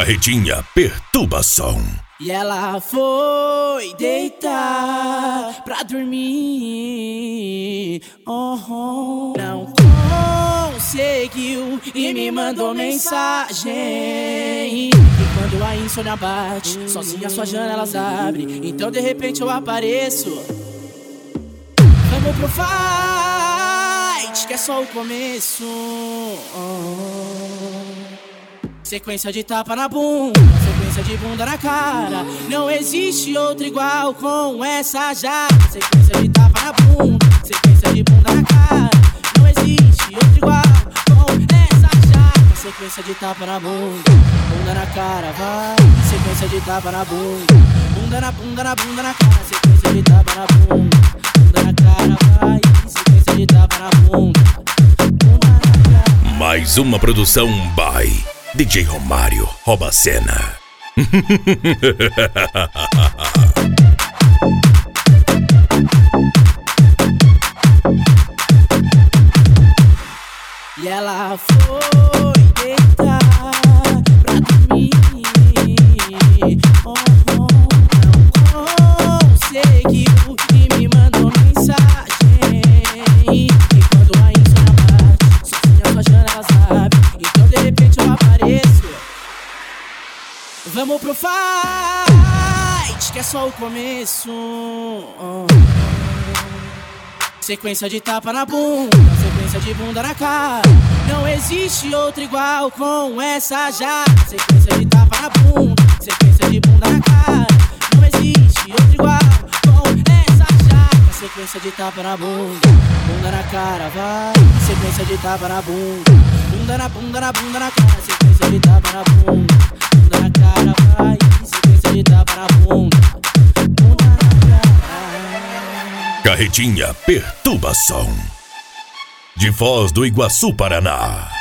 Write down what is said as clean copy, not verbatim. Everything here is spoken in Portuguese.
Carretinha Perturbação. E ela foi deitar pra dormir. Não conseguiu e me mandou mensagem. E quando a insônia bate, sozinha suas janelas abre. Então de repente eu apareço. Vamos pro fight, que é só o começo. Sequência de tapa na bunda, sequência de bunda na cara. Não existe outra igual com essa já. Sequência de tapa na bunda, sequência de bunda na cara. Não existe outra igual com essa já. Sequência de tapa na bunda, bunda na cara, vai. Sequência de tapa na bunda, bunda na bunda na bunda na cara. Sequência de tapa na bunda, bunda na cara, vai. Sequência de tapa na bunda, bunda na cara. Mais uma produção by DJ Romário Rouba a Cena. E ela foi deitar pra dormir. Não conseguiu e me mandou mensagem. E quando a insônia bate, sozinha suas janelas abre. Então de repente eu apareço. Vamos pro fight, que é só o começo. Sequência de tapa na bunda, sequência de bunda na cara. Não existe outra igual com essa já. Sequência de tapa na bunda, sequência de bunda na cara. Não existe outra igual com essa já. Sequência de tapa na bunda, bunda na cara, vai. Sequência de tapa na bunda, bunda na bunda na bunda na cara. Sequência de tapa na bunda, bunda na cara, vai. Sequência de tapa na bunda, bunda na cara. Carretinha Perturbação. De Foz do Iguaçu, Paraná.